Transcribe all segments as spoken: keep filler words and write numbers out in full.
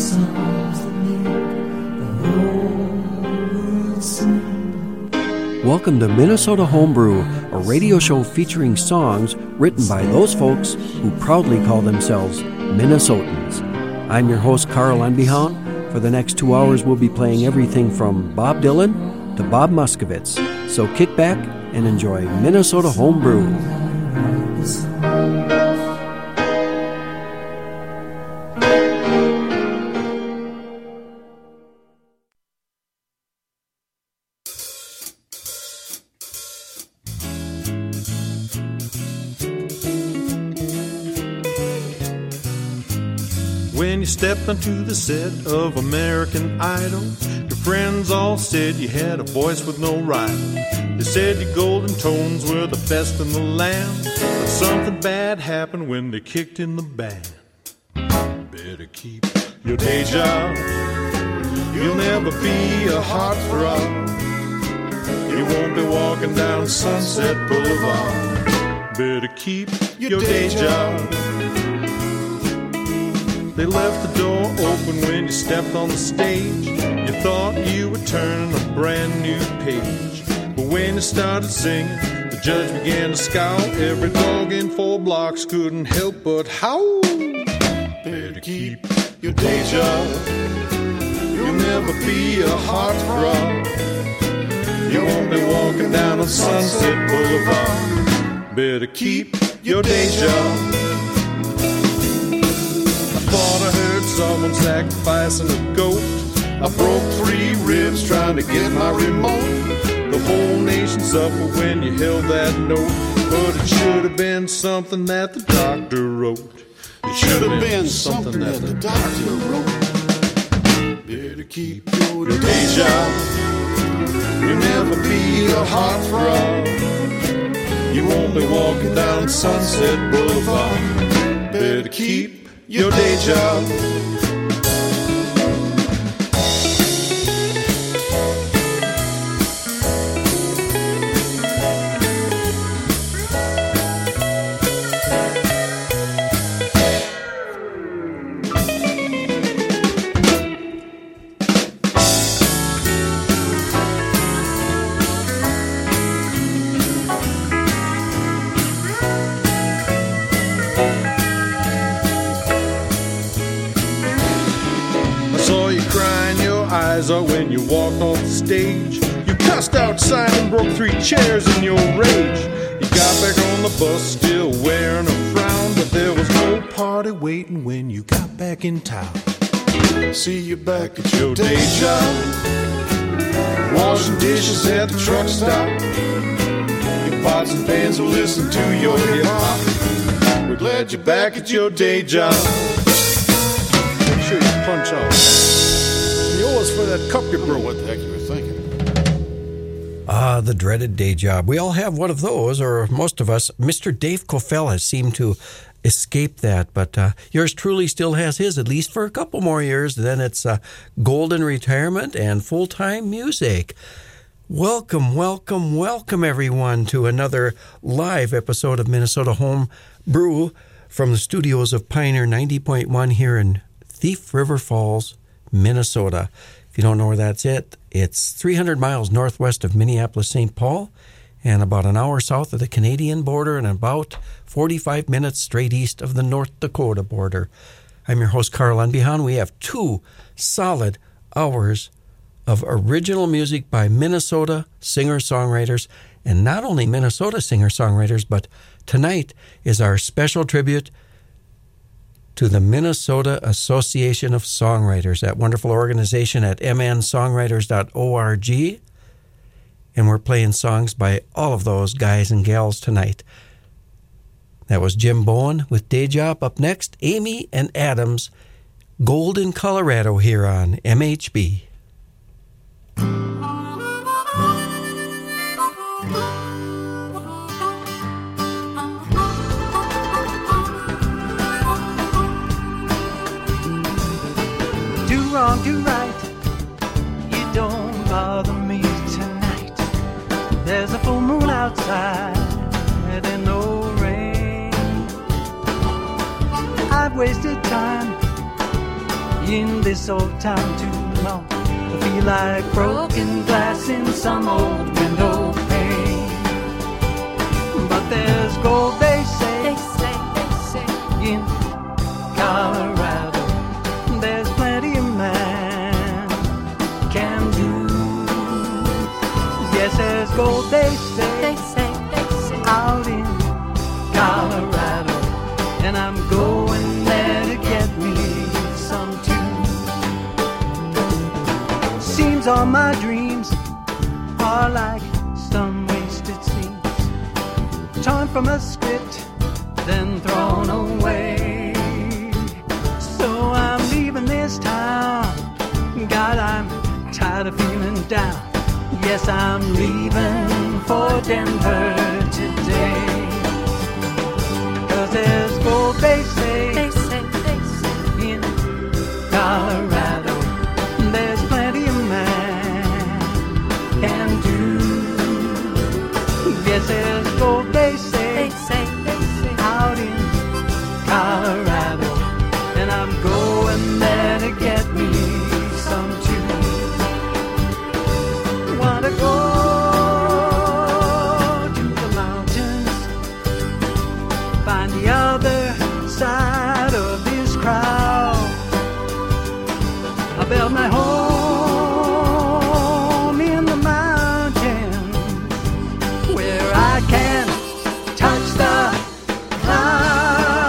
Welcome to Minnesota Homebrew, a radio show featuring songs written by those folks who proudly call themselves Minnesotans. I'm your host, Carl Anbehan. For the next two hours, we'll be playing everything from Bob Dylan to Bob Muskowitz. So kick back and enjoy Minnesota Homebrew. When you stepped onto the set of American Idol, your friends all said you had a voice with no rival. They said your golden tones were the best in the land, but something bad happened when they kicked in the band. Better keep your day job. You'll never be a heartthrob. You won't be walking down Sunset Boulevard. Better keep your day job. They left the door open when you stepped on the stage. You thought you were turning a brand new page. But when you started singing, the judge began to scowl. Every dog in four blocks couldn't help but howl. Better keep your day job. You'll never be a heartthrob. You won't be walking down on Sunset Boulevard. Better keep your day job. Thought I heard someone sacrificing a goat. I broke three ribs trying to get my remote. The whole nation suffered when you held that note. But it should have been something that the doctor wrote. It should have been something that the doctor wrote. Better keep your day job. You'll never be a heartthrob. You won't be walking down Sunset Boulevard. Better keep your day job. Or when you walked off the stage, you cussed outside and broke three chairs in your rage. You got back on the bus still wearing a frown, but there was no party waiting when you got back in town. See you back at your day job, washing dishes at the truck stop. Your pots and pans will listen to your hip hop. We're glad you're back at your day job. Make sure you punch off. For that cup you broke. What the heck you were thinking? Ah, the dreaded day job. We all have one of those, or most of us. Mister Dave Kofel has seemed to escape that, but uh, yours truly still has his, at least for a couple more years. Then it's uh, golden retirement and full-time music. Welcome, welcome, welcome, everyone, to another live episode of Minnesota Home Brew from the studios of Pioneer ninety point one here in Thief River Falls, Minnesota. If you don't know where that's at, it's three hundred miles northwest of Minneapolis, Saint Paul, and about an hour south of the Canadian border and about forty-five minutes straight east of the North Dakota border. I'm your host, Carl Anbehan. We have two solid hours of original music by Minnesota singer-songwriters, and not only Minnesota singer-songwriters, but tonight is our special tribute to the Minnesota Association of Songwriters, that wonderful organization at m n songwriters dot org. And we're playing songs by all of those guys and gals tonight. That was Jim Bowen with Day Job. Up next, Amy and Adams, Golden, Colorado, here on M H B. Wrong, do right. You don't bother me tonight. There's a full moon outside and no rain. I've wasted time. in this old town too long to feel like broken glass in some old window pane. But there's gold, they say, They say, they say, in Colorado. There's plenty a man can do. Yes, there's gold, they say, they say, they say, out in Colorado, and I'm going there to get me some too. Seems all my dreams are like some wasted scenes, torn from a script, then thrown away. So I'm leaving this town. God, I'm tired of feeling down. Yes, I'm leaving for Denver today. Cause there's gold, they say, they say, they say, in Colorado. There's plenty a man can do. Yes, there's gold, they say, they say, they say, out in Colorado. And I'm going there to get me some too. Wanna go to the mountains, find the other side of this crowd. I built my home in the mountains where I can touch the clouds.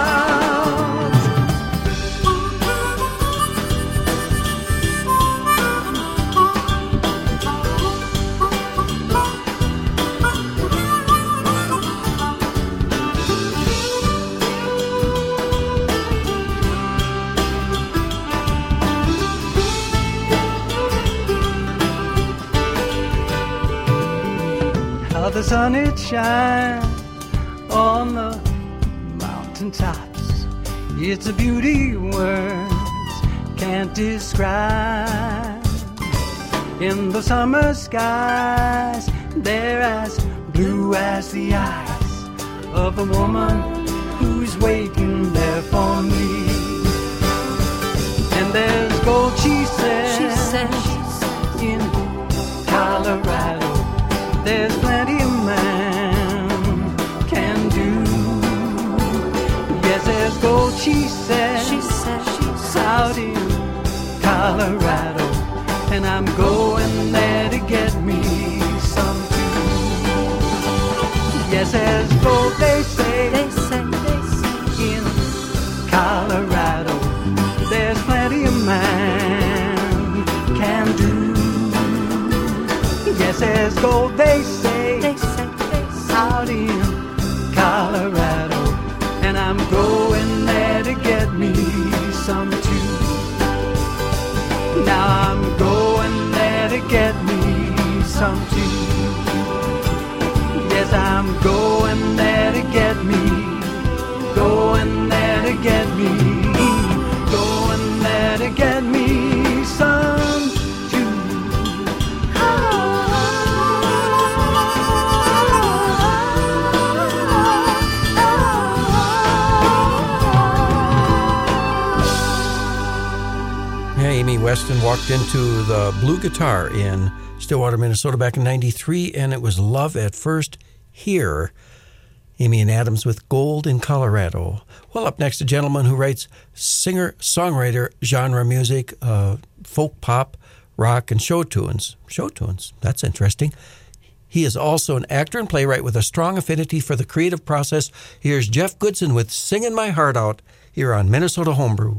How the sun it shines on the mountaintops. It's a beauty words can't describe. In the summer skies, they're as blue as the eyes of the woman who's waiting there for me. And there's gold, she says, she said, she said, in Colorado. There's plenty a man can do. Yes, there's gold, she said, she said, she said, out in Colorado. And I'm going there to get me some too. Yes, there's gold, they say, they say, they say, in Colorado. There's plenty a man can do. Yes, there's gold, they say, they say, they say, out in Colorado. And I'm going there to get me some too. Now I'm going there to get me some too. Yes, I'm going there to get me, going there to get me, going there to get me some too. Yeah, Amy Weston walked into the Blue Guitar in Stillwater, Minnesota back in ninety-three, and it was Love at First Here. Amy and Adams with Gold in Colorado. Well, up next, a gentleman who writes singer-songwriter genre music, uh, folk pop, rock, and show tunes. Show tunes, that's interesting. He is also an actor and playwright with a strong affinity for the creative process. Here's Jeff Goodson with Singing My Heart Out here on Minnesota Homebrew.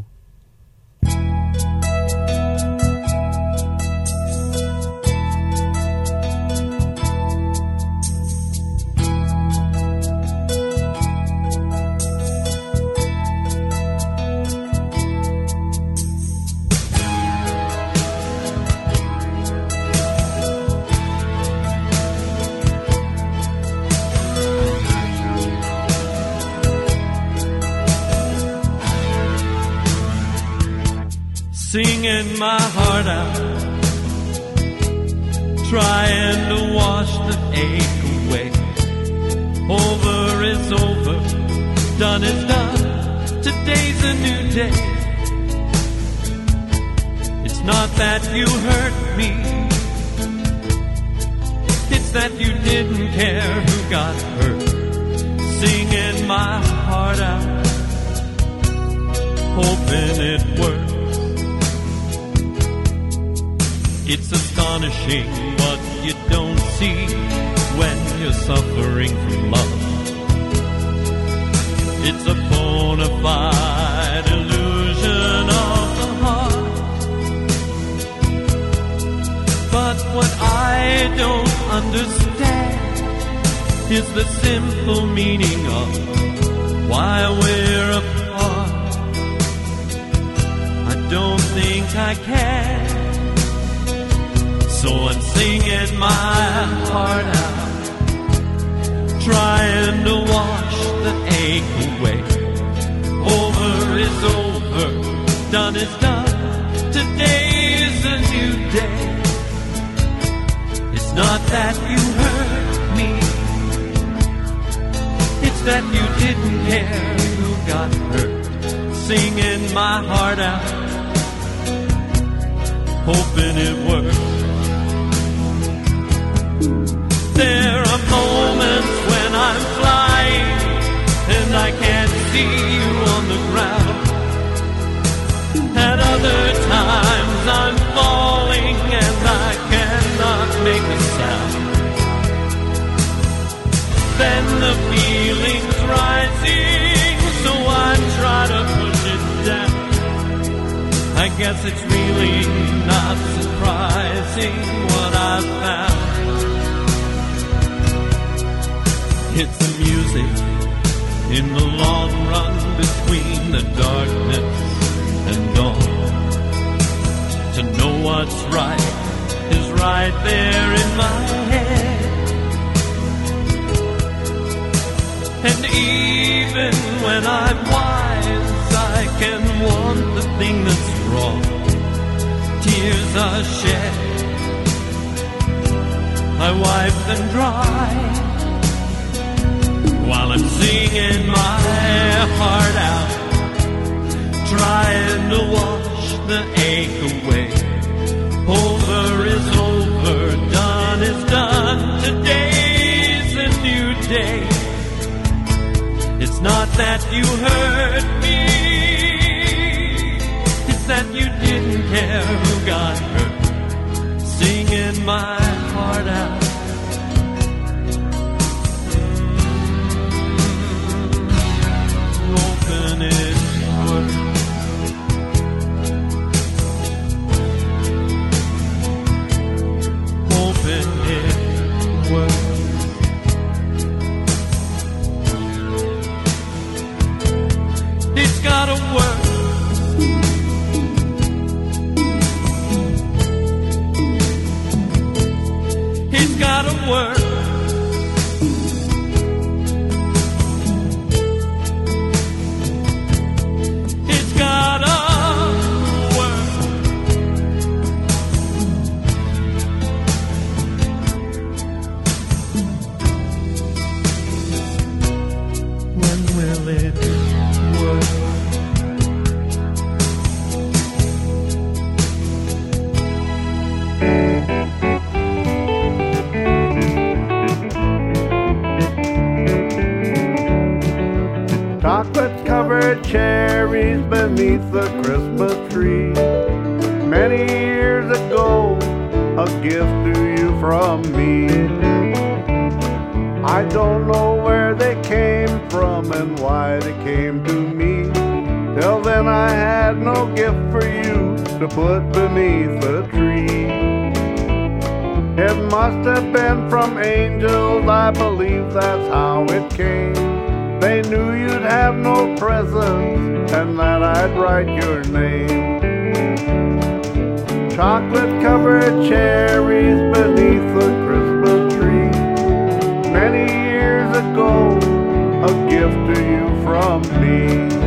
Singing my heart out, trying to wash the ache away. Over is over, done is done, today's a new day. not that you hurt me, it's that you didn't care who got hurt, singing my heart out, hoping it works. It's astonishing what you don't see when you're suffering from love. It's a bona fide illusion of the heart. But what I don't understand is the simple meaning of why we're apart. I don't think I can. So I'm singing my heart out, trying to wash the ache away. Over is over, done is done, today's a new day. It's not that you hurt me, it's that you didn't care who got hurt, singing my heart out, hoping it works. There are moments when I'm flying and I can't see you on the ground. At other times I'm falling and I cannot make a sound. Then the feeling's rising, so I try to push it down. I guess it's really not surprising what I've found. It's the music in the long run between the darkness and dawn. To know what's right is right there in my head. And even when I'm wise, I can want the thing that's wrong. Tears are shed, I wipe them dry, while I'm singing my heart out, trying to wash the ache away. Over is over, done is done, today's a new day. It's not that you hurt me, it's that you didn't care who got hurt, singing my heart out. Hoping it works. Hoping it works. It's gotta work. It's gotta work. Chocolate-covered cherries beneath the Christmas tree. Many years ago, a gift to you from me. I don't know where they came from and why they came to me. Till then I had no gift for you to put beneath the tree. It must have been from angels, I believe that's how it came. They knew you'd have no presents and that I'd write your name. Chocolate-covered cherries beneath the Christmas tree. Many years ago, a gift to you from me.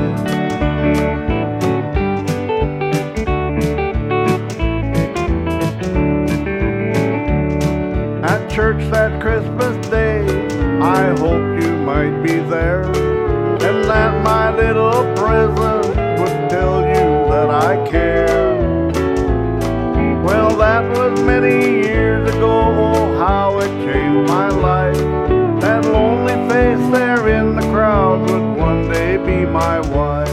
At church that Christmas day, I hope you might be there, and that my little present would tell you that I care. was many years ago. Oh, how it changed my life. That lonely face there in the crowd would one day be my wife.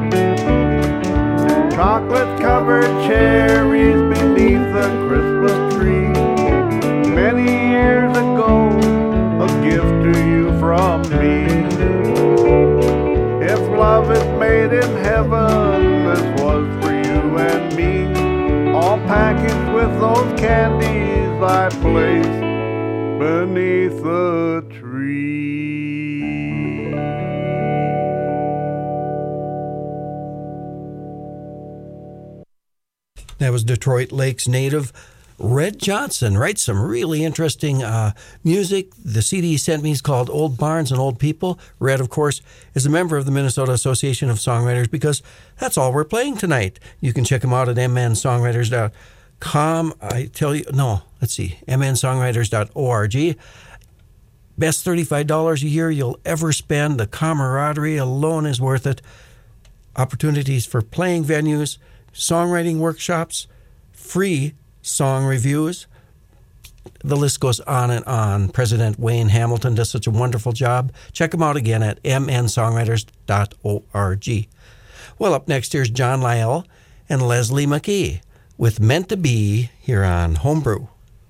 Chocolate-covered cherries beneath the Christmas tree. Many years ago, a gift to you from me. If love is made in heaven, this was for you and me. All packaged with those candies I placed beneath the tree. That was Detroit Lakes native Red Johnson. Writes some really interesting uh, music. The C D he sent me is called Old Barns and Old People. Red, of course, is a member of the Minnesota Association of Songwriters because that's all we're playing tonight. You can check him out at m n songwriters dot com. I tell you, no, let's see, m n songwriters dot org. Best thirty-five dollars a year you'll ever spend. The camaraderie alone is worth it. Opportunities for playing venues, songwriting workshops, free song reviews. The list goes on and on. President Wayne Hamilton does such a wonderful job. Check him out again at m n songwriters dot org. Well, up next, here's John Lyell and Leslie McKee with Meant to Be here on Homebrew.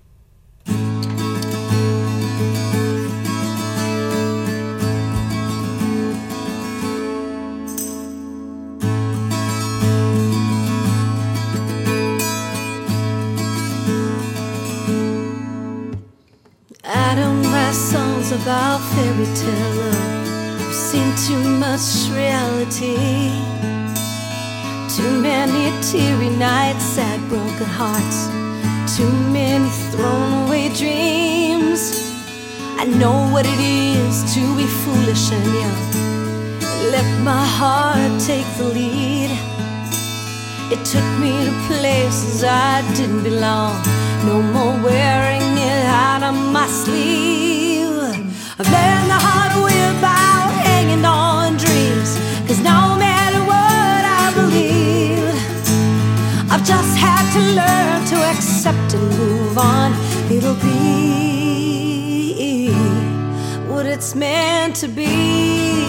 I don't write songs about fairy tale love. I've seen too much reality. Too many teary nights, sad broken hearts. Too many thrown away dreams. I know what it is to be foolish and young. Let my heart take the lead. It took me to places I didn't belong. No more wearing it out of my sleeve. I've learned the hard way about hanging on dreams. Cause no matter what I believe, I've just had to learn to accept and move on. It'll be what it's meant to be.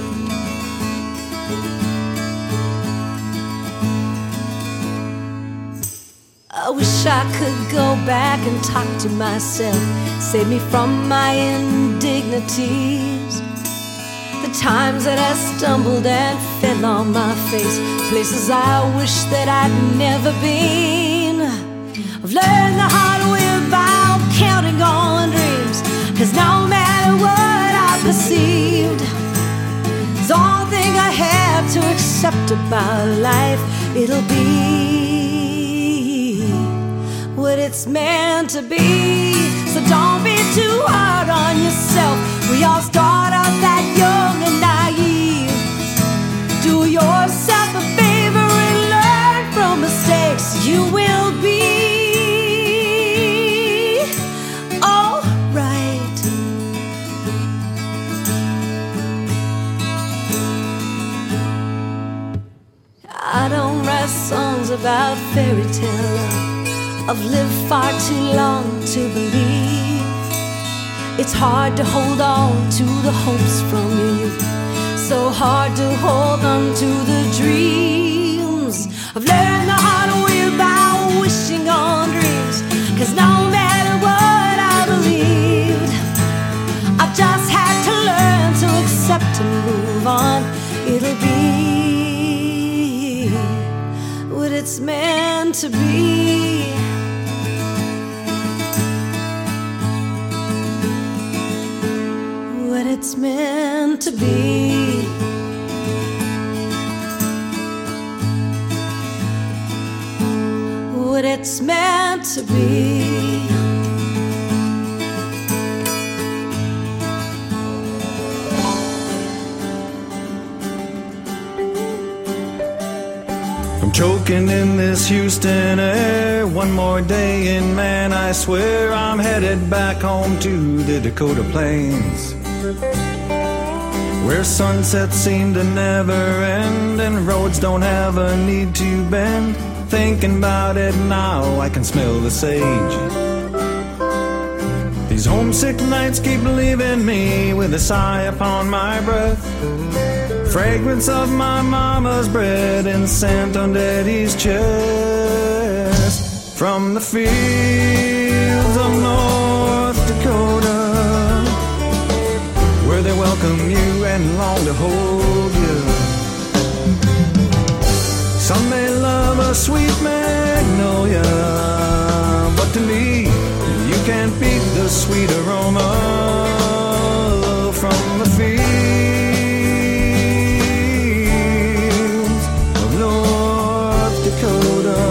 I wish I could go back and talk to myself, save me from my indignities. The times that I stumbled and fell on my face, places I wish that I'd never been. I've learned the hard way about counting on dreams. Cause no matter what I perceived, there's one thing I have to accept about life. It'll be what it's meant to be. So don't be too hard on yourself. We all start out that young and naive. Do yourself a favor and learn from mistakes. You will be alright. I don't write songs about fairy tale love. I've lived far too long to believe. It's hard to hold on to the hopes from your youth. So hard to hold on to the dreams. I've learned the hard way about wishing on dreams. Cause no matter what I believed, I've just had to learn to accept and move on. It'll be what it's meant to be. What it's meant to be. What it's meant to be. I'm choking in this Houston air. One more day and man, I swear I'm headed back home to the Dakota Plains, where sunsets seem to never end and roads don't have a need to bend. Thinking about it now, I can smell the sage. These homesick nights keep leaving me with a sigh upon my breath. Fragrance of my mama's bread and scent on Daddy's chest. From the fields of North Dakota, where they welcome you and long to hold you. Some may love a sweet magnolia, but to me, you can't beat the sweet aroma from the fields of North Dakota.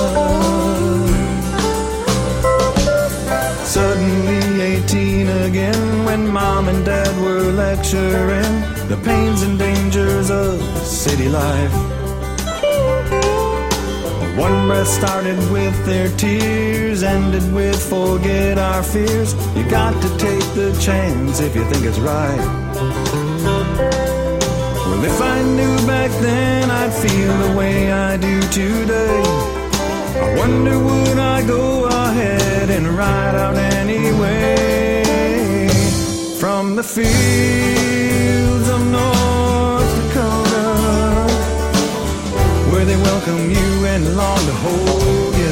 Suddenly eighteen again, when Mom and Dad were lecturing the pains and dangers of city life. One breath started with their tears, ended with forget our fears. You got to take the chance if you think it's right. Well, if I knew back then I'd feel the way I do today, I wonder would I go ahead and ride out anyway. From the fields of North Dakota, where they welcome you and long to hold you.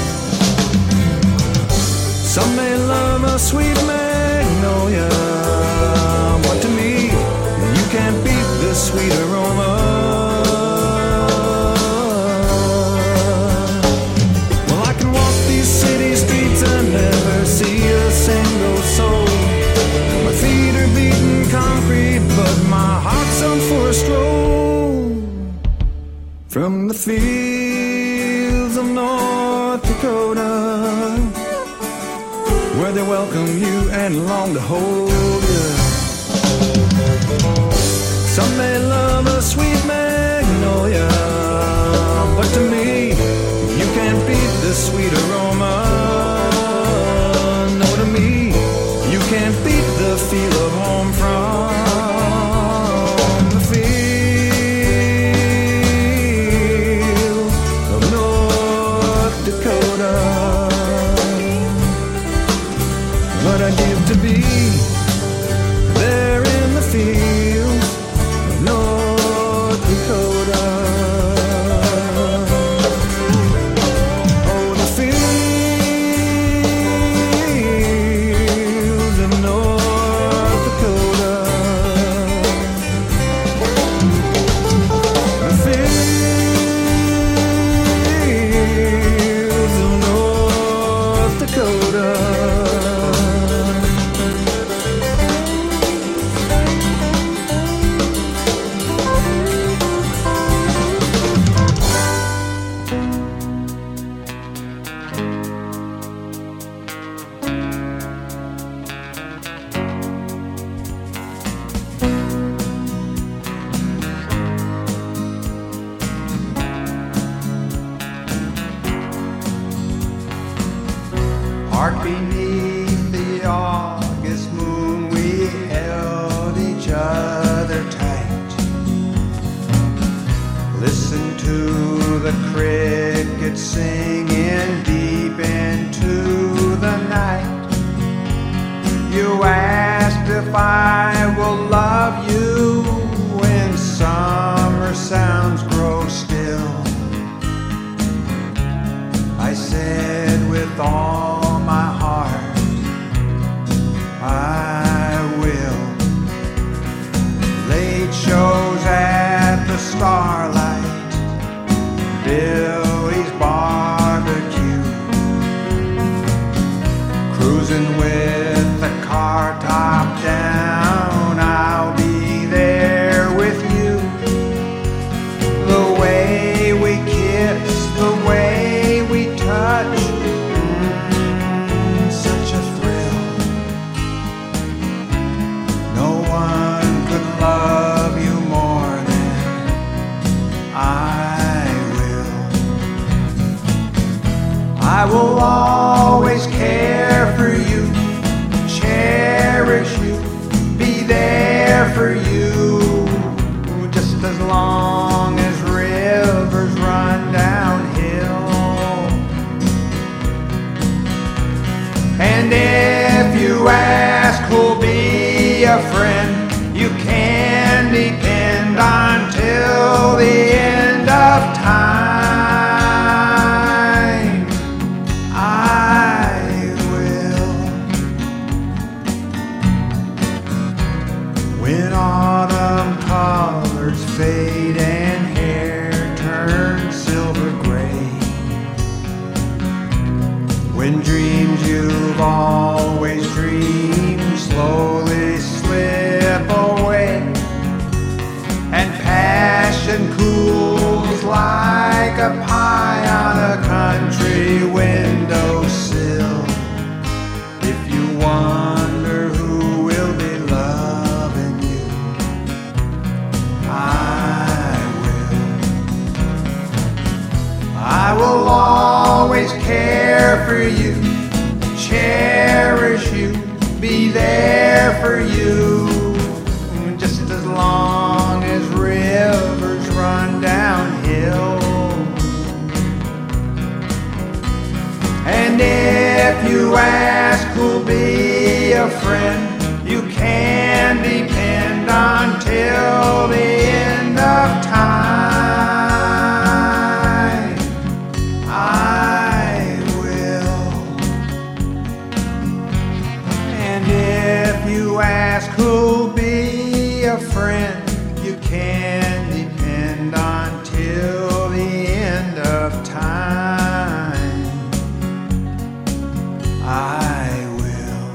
Some may love a sweet magnolia, but to me, you can't beat the sweet aroma. Well, I can walk these city streets and never see a single soul. My feet are beating concrete, but my heart's out for a stroll. From the fields of North Dakota, where they welcome you and long to hold you. Some may love a sweet magnolia, but to me, you can't beat the sweet aroma. No, to me, you can't beat the feel of home from the field of North Dakota. What I'd give to be there in the fields of North Dakota. Oh, the fields of North Dakota. The fields of North Dakota. Heart beneath the August moon, we held each other tight. Listen to the crickets singing deep into the night. You asked if I will love you when summer sounds grow still. I said with all my heart, I will. Late shows at the Starlight, Billy's barbecue, cruising with the car top down. I'll be there with you. The way we kiss, the way we touch, mm, such a thrill. No one could love you more than I will. I will always care for you, cherish you, be there for you, just as long as rivers run downhill. dreams you've always dreamed slowly slip away, and passion cools like a pie on a country windowsill. If you wonder who will be loving you, I will. I will always care for you, cherish you, be there for you, just as long as rivers run downhill. And if you ask who'll be a friend, you can depend on till the end of time. I will. And if you ask who'll be a friend, you can depend on till the end of time. I will.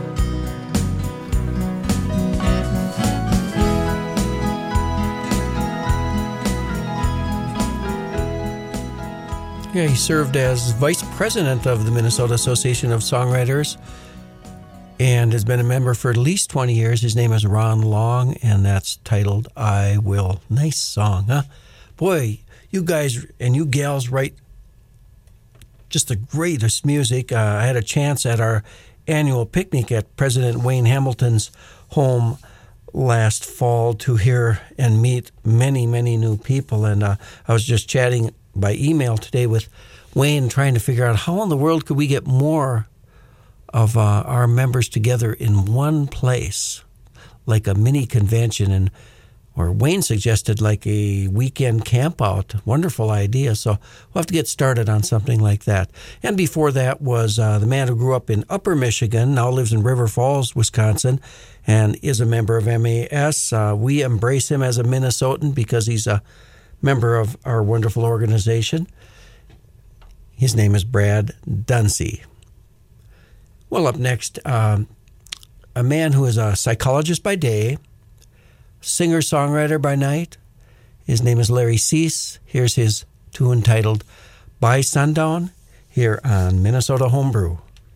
Yeah, he served as vice president of the Minnesota Association of Songwriters and has been a member for at least twenty years. His name is Ron Long, and that's titled I Will. Nice song, huh? Boy, you guys and you gals write just the greatest music. Uh, I had a chance at our annual picnic at President Wayne Hamilton's home last fall to hear and meet many, many new people. And uh, I was just chatting by email today with Wayne, trying to figure out how in the world could we get more of uh, our members together in one place, like a mini convention. And or Wayne suggested like a weekend camp out. Wonderful idea. So we'll have to get started on something like that. And before that was uh, the man who grew up in Upper Michigan, now lives in River Falls, Wisconsin, and is a member of M A S. Uh, we embrace him as a Minnesotan because he's a member of our wonderful organization. His name is Brad Dunsey. Well, up next, um, a man who is a psychologist by day, singer-songwriter by night. His name is Larry Cease. Here's his tune titled By Sundown here on Minnesota Homebrew.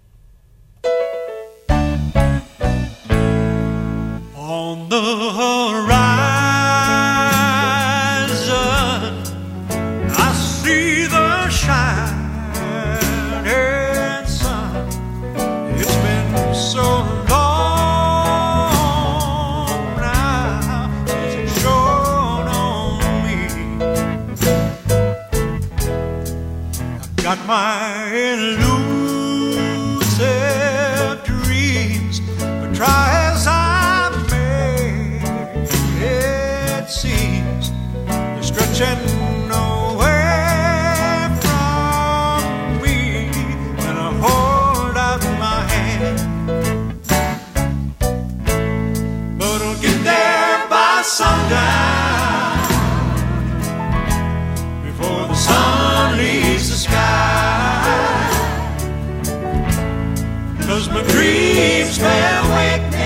On the horizon, I see the shining sun. It's been so long now since it shone on me. I've got my elusive dreams, but try as I seems you're stretching away from me when I hold out my hand. But I'll get there by sundown, before the sun leaves the sky, 'cause my dreams may wake me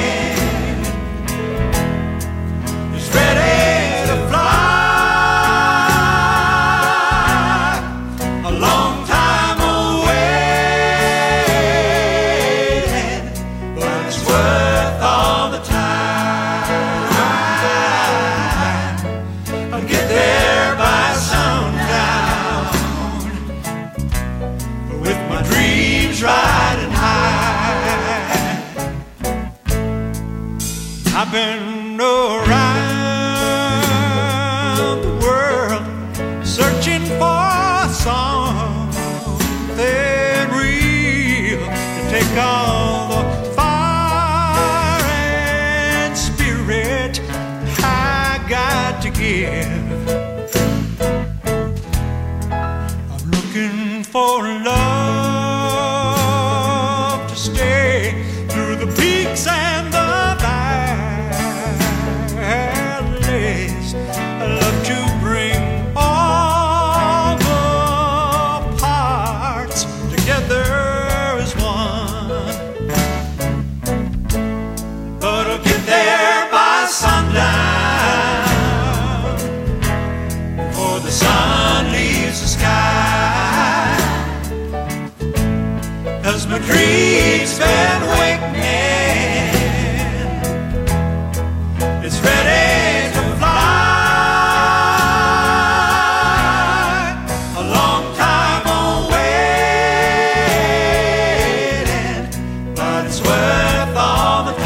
ready to fly, a long time away, but it's worth all the time. I'll get there by sundown, with my dreams riding high. I've been around searching for something real to take all the fire and spirit I got to give. I'm looking for love to stay through the peaks and the valleys. I love to bring all the parts together dream's been awakening. It's ready to fly. A long time on waiting, but it's worth all the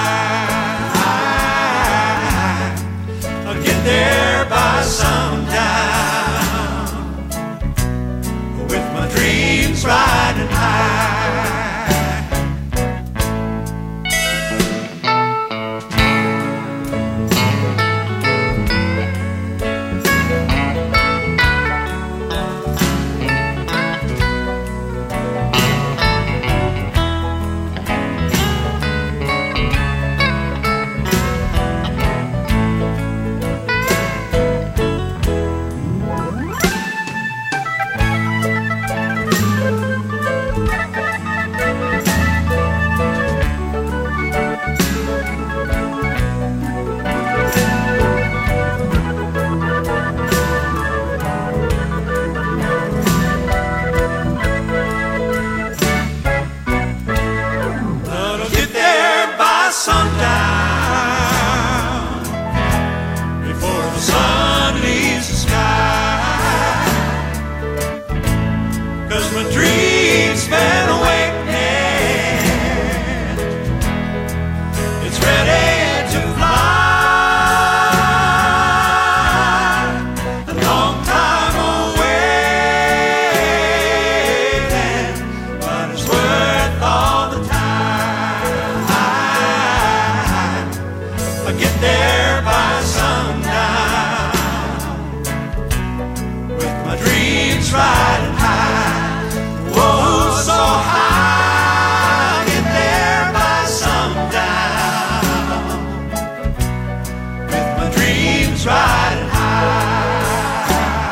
time. I'll get there by sundown, with my dreams riding high. Sundown, before the sun leaves the sky, 'cause my dream's been awakening. It's ready to fly. A long time awaiting, but it's worth all the time. Get there by sundown, with my dreams riding high. Whoa, so high. Get there by sundown, with my dreams riding high.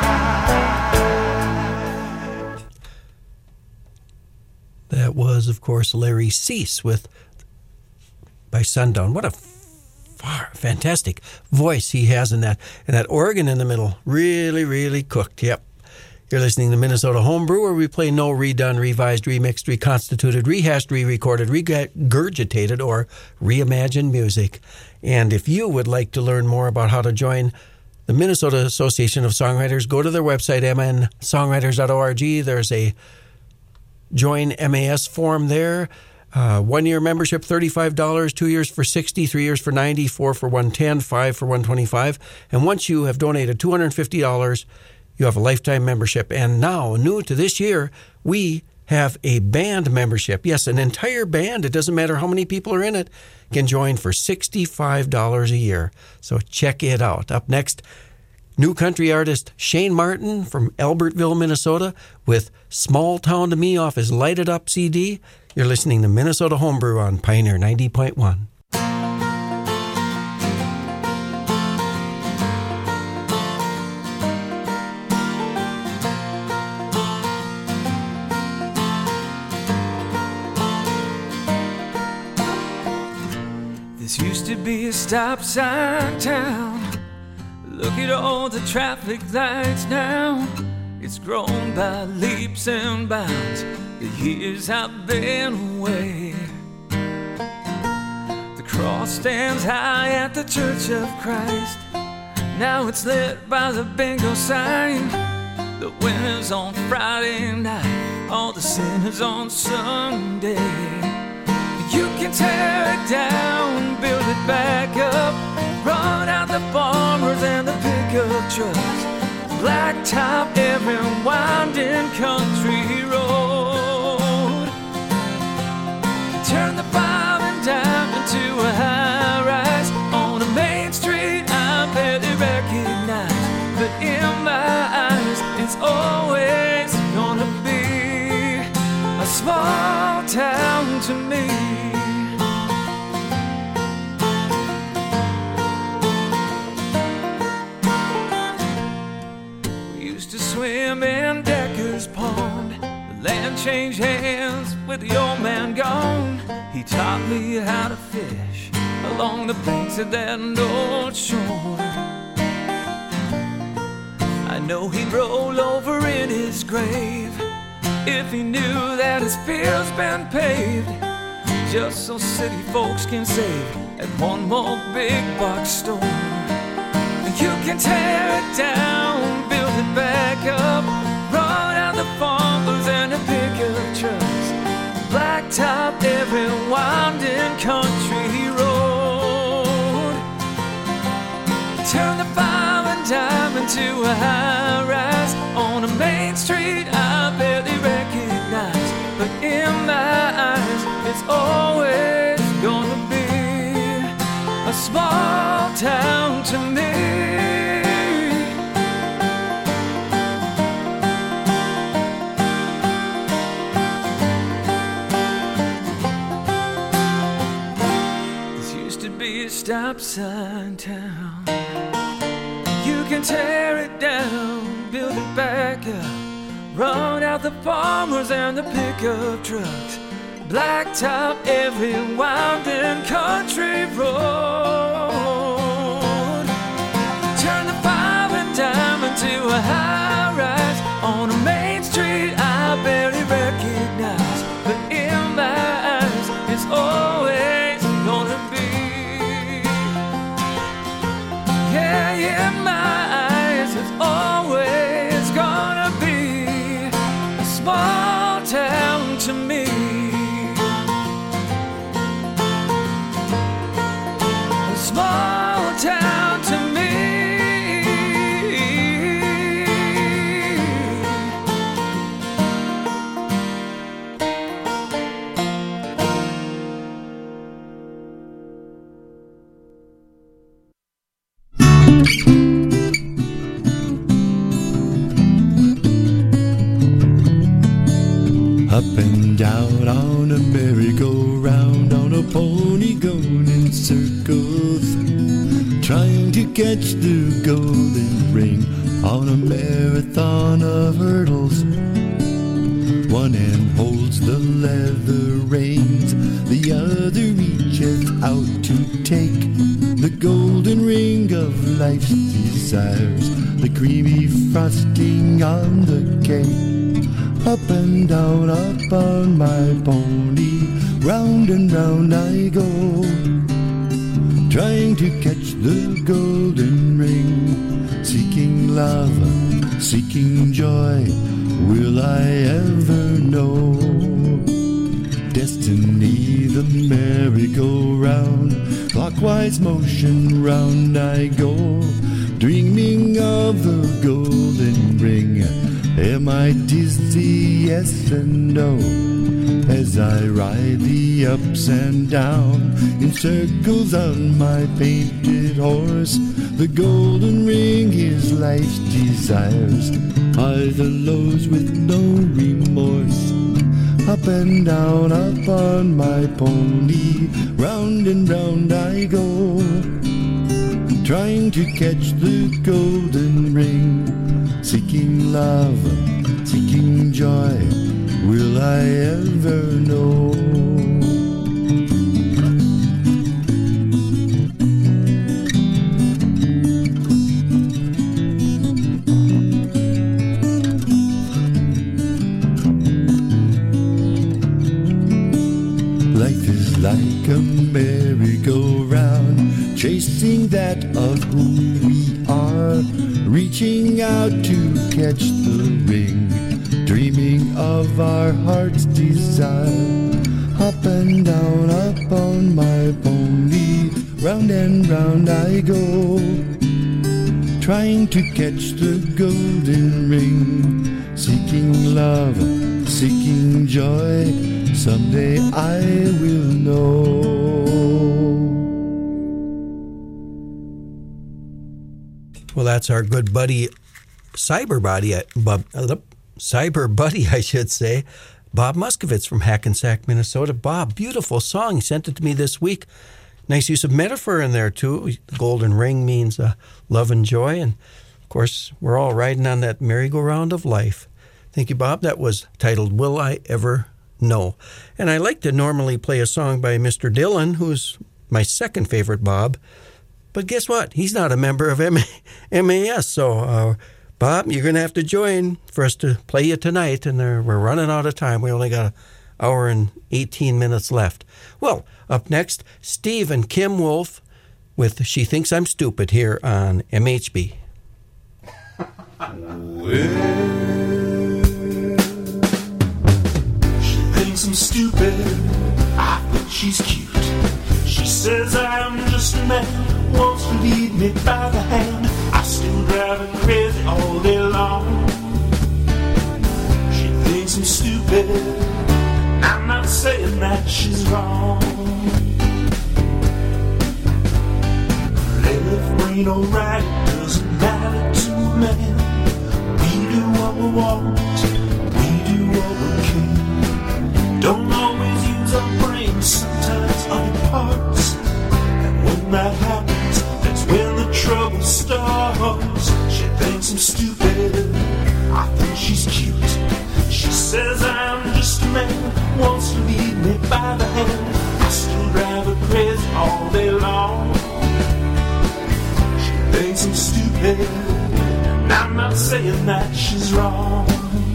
That was, of course, Larry Cease with By Sundown. What a fantastic voice he has in that, and that organ in the middle, really, really cooked. Yep. You're listening to Minnesota Homebrew, where we play no redone, revised, remixed, reconstituted, rehashed, re-recorded, regurgitated, or reimagined music. And if you would like to learn more about how to join the Minnesota Association of Songwriters, go to their website, m n songwriters dot org. There's a Join M A S form there. Uh, one-year membership, thirty-five dollars, two years for sixty dollars, three years for ninety dollars, four for one hundred ten dollars, five for one hundred twenty-five dollars. And once you have donated two hundred fifty dollars, you have a lifetime membership. And now, new to this year, we have a band membership. Yes, an entire band, it doesn't matter how many people are in it, can join for sixty-five dollars a year. So check it out. Up next, new country artist Shane Martin from Albertville, Minnesota, with Small Town to Me off his Light It Up C D. You're listening to Minnesota Homebrew on Pioneer ninety point one. This used to be a stop sign town. Look at all the traffic lights now. It's grown by leaps and bounds. The years I've been away. The cross stands high at the Church of Christ. Now it's lit by the bingo sign. The winners on Friday night, all the sinners on Sunday. You can tear it down, build it back up, run out the farmers and the pickup trucks. Blacktop every winding country road. Turn the five and dime into a high rise on a main street I barely recognize. But in my eyes, it's always gonna be a small town to me. Swim in Decker's Pond. The land changed hands with the old man gone. He taught me how to fish along the banks of that old shore. I know he'd roll over in his grave if he knew that his field's been paved, just so city folks can save at one more big box store. You can tear it down, build it back up, run out the farmers and the pickup trucks, blacktop every winding country road. Turn the five and dime into a high rise on a main street I barely recognize, but in my eyes it's always gonna be a small town to me. This used to be a stop sign town. You can tear it down, build it back up, run out the farmers and the pickup trucks, blacktop every winding country road. Turn the five and dime into a high rise on a main street I barely recognize, but in my eyes it's always gonna be, yeah, in my eyes it's always gonna be a small town to me. Small town to me. Up and down on a merry-go-round, on a pony going in circles, trying to catch the golden ring on a marathon of hurdles. One hand holds the leather reins, the other reaches out to take the golden ring of life's desires, the creamy frosting on the cake. Up and down, up on my pony, round and round I go, trying to catch the golden ring, seeking love, seeking joy, will I ever know? Destiny, the merry-go-round, clockwise motion round I go, dreaming of the golden ring. Am I dizzy? Yes and no, as I ride the ups and downs in circles on my painted horse. The golden ring is life's desires, are the lows with no remorse. Up and down, up on my pony, round and round I go, trying to catch the golden ring, seeking love, seeking joy, will I ever know? Life is like a merry-go-round, chasing that of who we are, reaching out to catch the ring, dreaming of our heart's desire. Up and down, up on my pony, round and round I go, trying to catch the golden ring, seeking love, seeking joy, someday I will know. Well, that's our good buddy, Cyber Buddy, uh, Bob, uh, Cyber Buddy, I should say, Bob Muskovitz from Hackensack, Minnesota. Bob, beautiful song. He sent it to me this week. Nice use of metaphor in there, too. The golden ring means uh, love and joy. And, of course, we're all riding on that merry-go-round of life. Thank you, Bob. That was titled, Will I Ever Know? And I like to normally play a song by Mister Dylan, who's my second favorite Bob. But guess what? He's not a member of M A S, so uh, Bob, you're going to have to join for us to play you tonight, and we're running out of time. We only got an hour and eighteen minutes left. Well, up next, Steve and Kim Wolf with She Thinks I'm Stupid here on M H B. Well, she thinks I'm stupid, I think she's cute. She says I'm just a man, wants to lead me by the hand. I still drive her crazy all day long. She thinks I'm stupid, I'm not saying that she's wrong. Left brain or right, it doesn't matter to a man. We do what we want, we do what we can. Don't always use our brains, sometimes other parts. And when that happens, that's when the trouble starts. She thinks I'm stupid, I think she's cute. She says I'm just a man, wants to lead me by the hand. I still drive her crazy all day long. She thinks I'm stupid, and I'm not saying that she's wrong.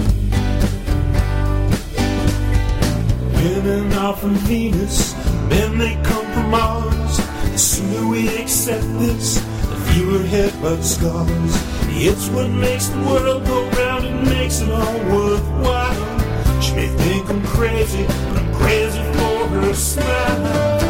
Women are from Venus, men they come from Mars. The sooner we accept this, the fewer headbutt scars. It's what makes the world go round and makes it all worthwhile. She may think I'm crazy, but I'm crazy for her smile.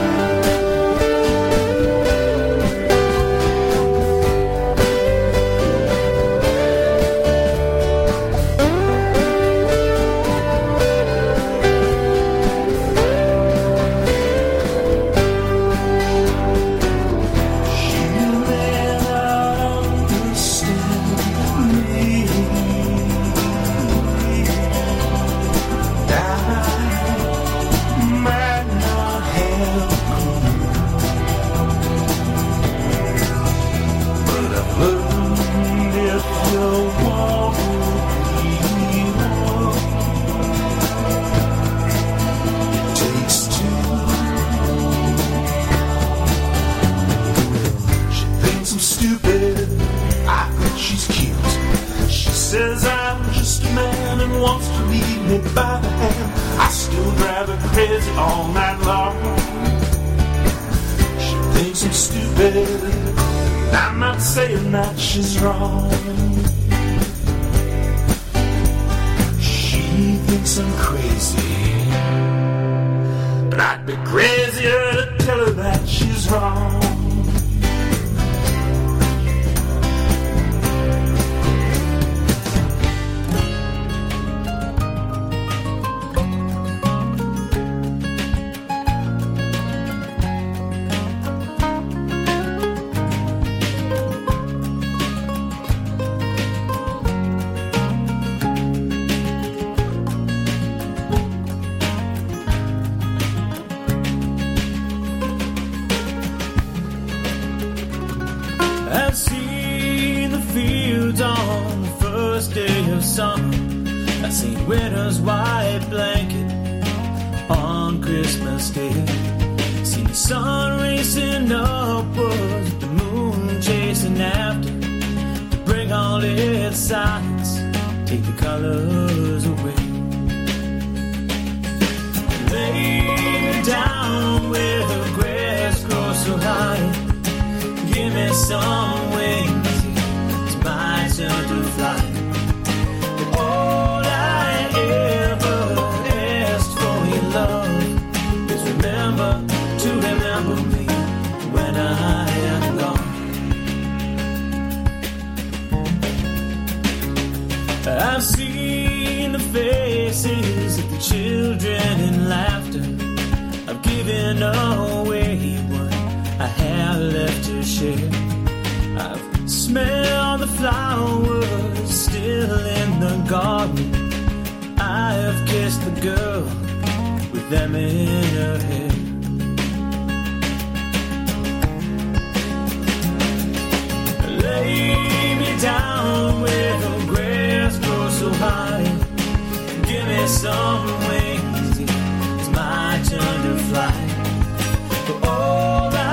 She's wrong. She thinks I'm crazy, but I'd be crazier to tell her that she's wrong.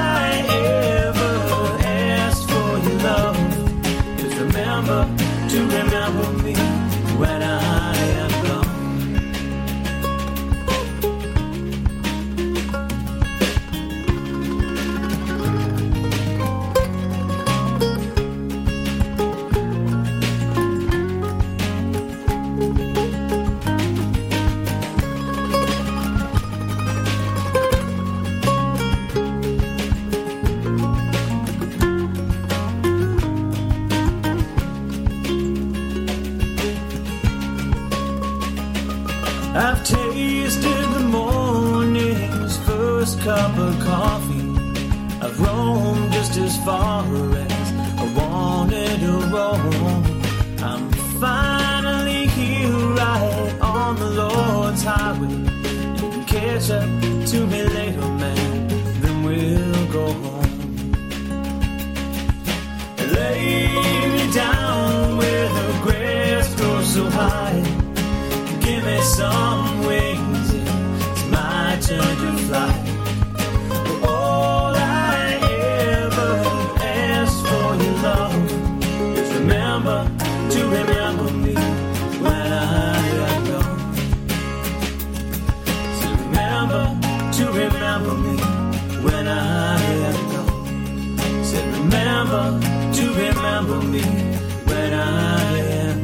To I've tasted the morning's first cup of coffee. I've roamed just as far as I wanted to roam. I'm finally here right on the Lord's highway. You can catch up to me later, man, then we'll go home. Lay me down where the grass grows so high. Give me some wings, it's my turn to fly. All I ever ask for your love is remember to remember me when I am gone. So remember to remember me when I am gone. Said remember to remember me when I am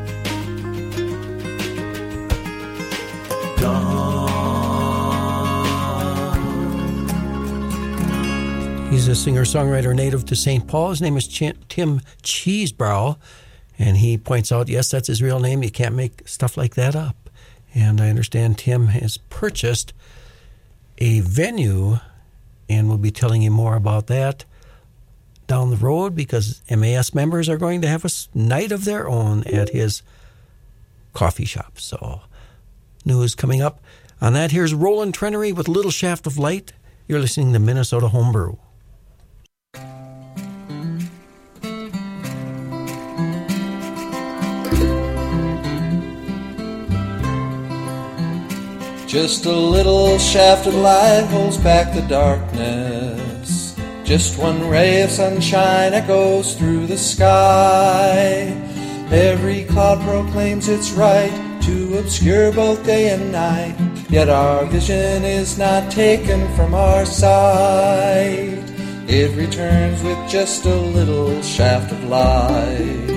gone. He's a singer-songwriter native to Saint Paul. His name is Ch- Tim Cheesebrow, and he points out, yes, that's his real name. You can't make stuff like that up. And I understand Tim has purchased a venue, and we'll be telling you more about that down the road, because M A S members are going to have a night of their own at his coffee shop. So, news coming up on that. Here's Roland Trenery with Little Shaft of Light. You're listening to Minnesota Homebrew. Just a little shaft of light holds back the darkness. Just one ray of sunshine echoes through the sky. Every cloud proclaims its right to obscure both day and night. Yet our vision is not taken from our sight. It returns with just a little shaft of light.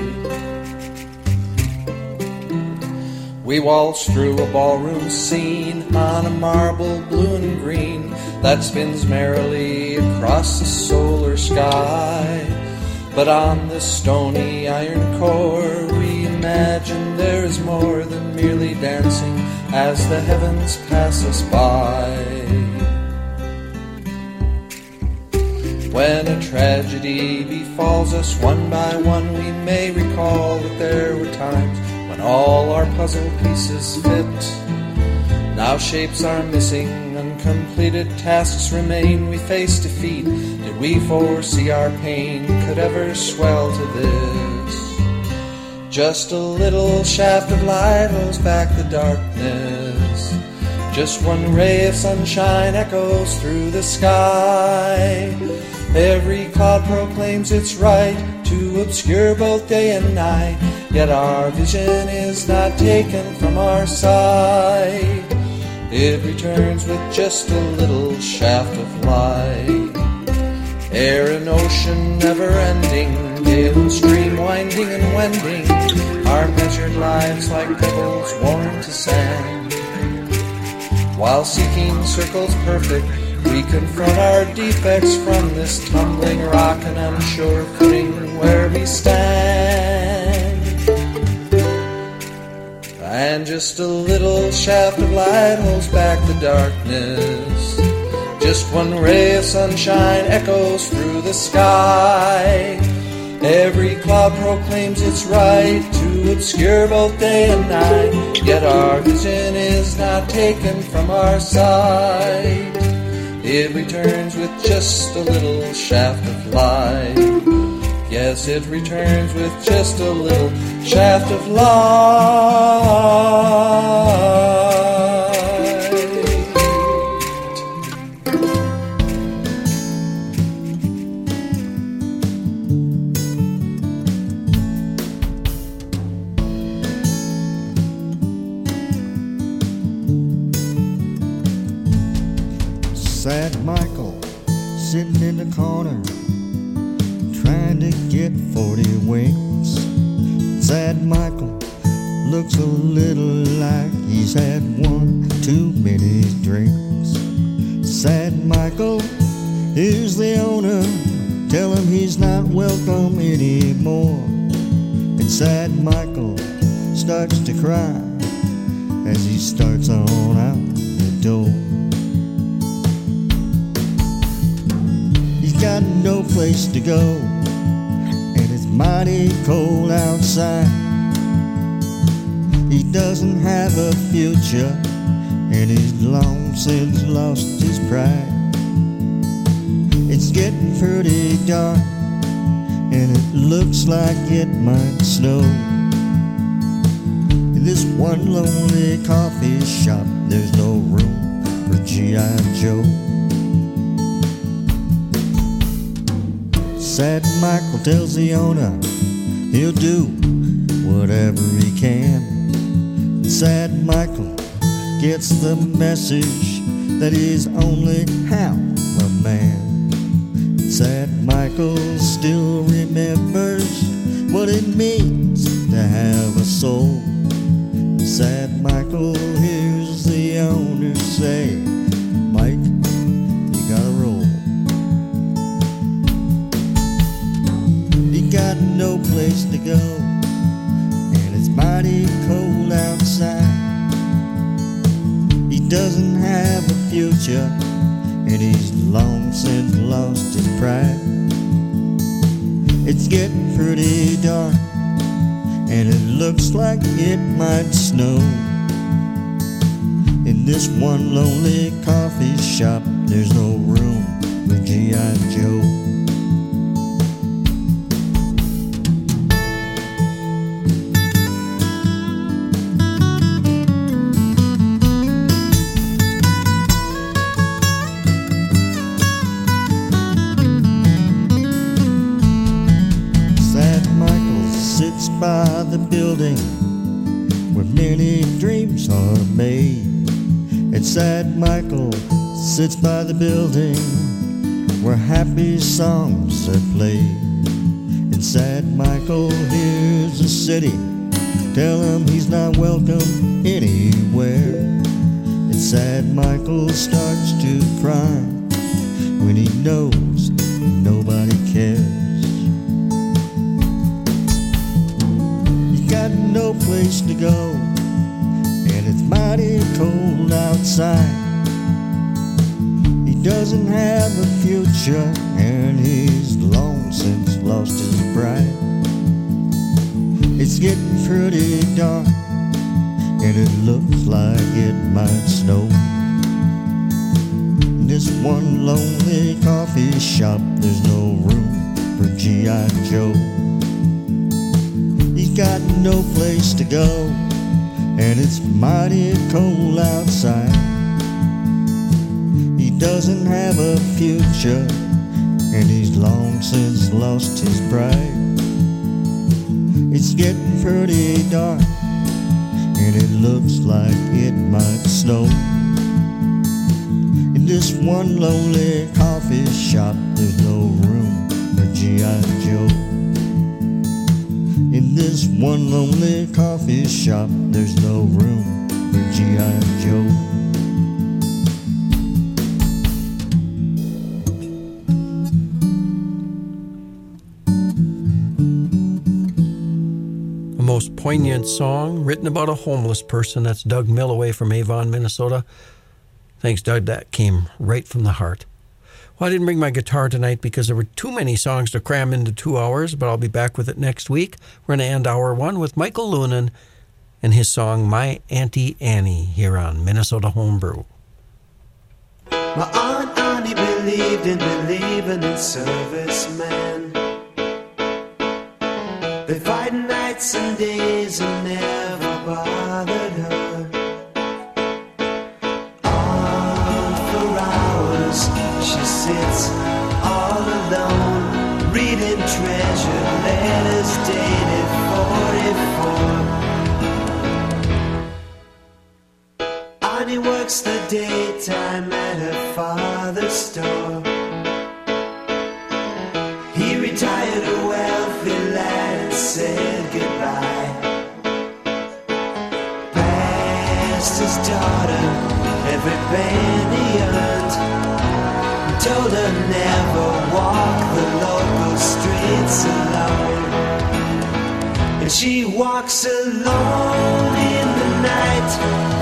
We waltz through a ballroom scene on a marble blue and green that spins merrily across the solar sky. But on the stony iron core we imagine there is more than merely dancing as the heavens pass us by. When a tragedy befalls us one by one, we may recall that there were times when all our puzzle pieces fit. Now shapes are missing, uncompleted tasks remain. We face defeat. Did we foresee our pain could ever swell to this? Just a little shaft of light holds back the darkness. Just one ray of sunshine echoes through the sky. Every cloud proclaims its right to obscure both day and night. Yet our vision is not taken from our sight. It returns with just a little shaft of light. Air and ocean never ending, gale and stream winding and wending, our measured lives like pebbles worn to sand. While seeking circles perfect, we confront our defects from this tumbling rock and unsure footing where we stand. And just a little shaft of light holds back the darkness. Just one ray of sunshine echoes through the sky. Every cloud proclaims its right to obscure both day and night. Yet our vision is not taken from our sight. It returns with just a little shaft of light. Yes, it returns with just a little shaft of light. Sad Michael sitting in the corner trying to get forty winks. Sad Michael looks a little like he's had one too many drinks. Sad Michael is the owner, tell him he's not welcome anymore. And sad Michael starts to cry as he starts on out the door. He's got no place to go, and it's mighty cold outside. He doesn't have a future, and he's long since lost his pride. It's getting pretty dark, and it looks like it might snow. In this one lonely coffee shop, there's no room for G I Joe. Sad Michael tells the owner he'll do whatever he can. Sad Michael gets the message that he's only half a man. Sad Michael still remembers what it means to have a soul. Sad Michael hears the owner say, Mike, you gotta roll. He got no place to go, and it's mighty cold outside. He doesn't have a future, and he's long since lost his pride. It's getting pretty dark, and it looks like it might snow. In this one lonely coffee shop, there's no room for G I Joe. By the building where many dreams are made. And Sad Michael sits by the building where happy songs are played. And Sad Michael hears the city tell him he's not welcome anywhere. And Sad Michael starts to cry when he knows nobody cares. Got no place to go, and it's mighty cold outside. He doesn't have a future, and he's long since lost his pride. It's getting pretty dark, and it looks like it might snow. In this one lonely coffee shop, there's no room for G I Joe. He's got no place to go, and it's mighty cold outside. He doesn't have a future, and he's long since lost his pride. It's getting pretty dark, and it looks like it might snow. In this one lonely coffee shop, there's no room for G I Joe. In this one lonely coffee shop, there's no room for G I Joe. A most poignant song written about a homeless person. That's Doug Milloway from Avon, Minnesota. Thanks, Doug. That came right from the heart. Well, I didn't bring my guitar tonight because there were too many songs to cram into two hours, but I'll be back with it next week. We're going to end hour one with Michael Loonan and his song, My Auntie Annie, here on Minnesota Homebrew. My Aunt Annie believed in believing in servicemen. They fight nights and days and never bothered her. She sits all alone, reading treasure letters dated forty-four. Annie works the daytime at her father's store. He retired a wealthy lad and said goodbye. Passed his daughter every penny earned, told her never walk the local streets alone. And she walks alone in the night,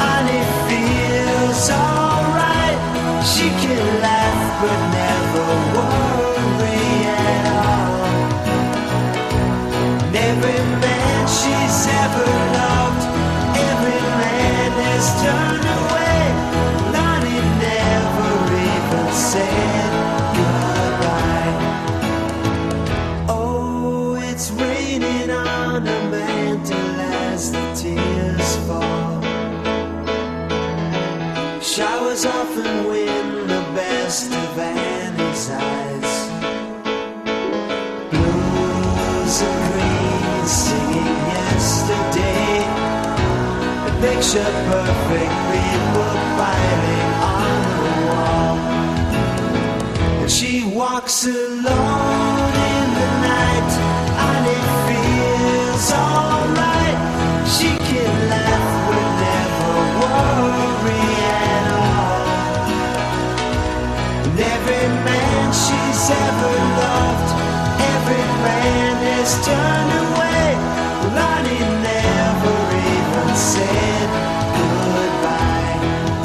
has turned away. Lonnie never even said goodbye. Oh, it's raining on a mantle as the tears fall. Showers often win the best of Annie's eyes. Blues and greens singing yesterday. A picture perfect people fighting on the wall. And she walks alone in the night, and it feels alright. She can laugh but never worry at all. And every man she's ever loved, every man has turned away. Lonnie never even said goodbye.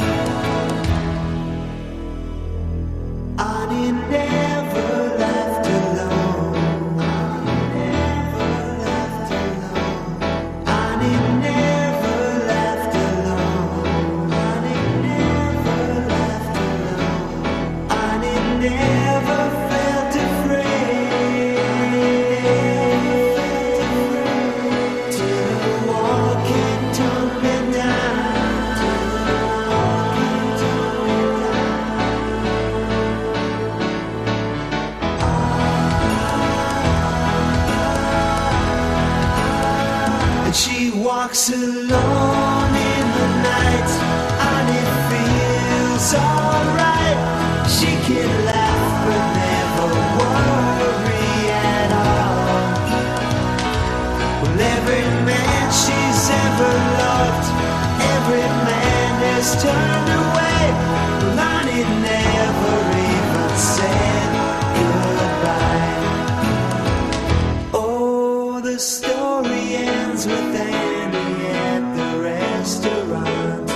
Annie never left alone. Never left alone. Annie never left alone. Annie never left alone. Annie never felt afraid till the wall came tumbling down. Till the wall came tumbling down. And she walks alone in the night, and it feels alright. She can laugh but never worry at all. Well, every man she's ever loved, every man has turned away. Lonnie never even said goodbye. Oh, the story ends with Annie at the restaurant.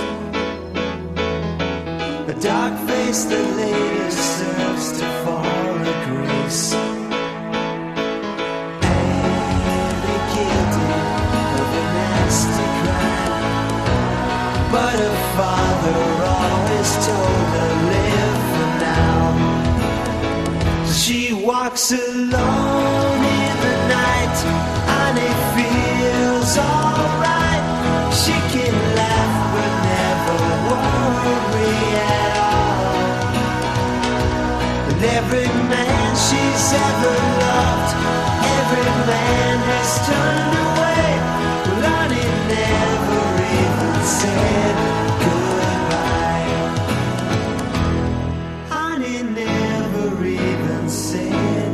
A dark face that later serves to fall a grace. Annie guilty of a nasty crime, but her father always told her live for now. She walks alone in the night, and it feels alright. She can laugh but never worry at all. And every man she's ever loved, every man has turned away. Lonnie never even said goodbye. Honey never even said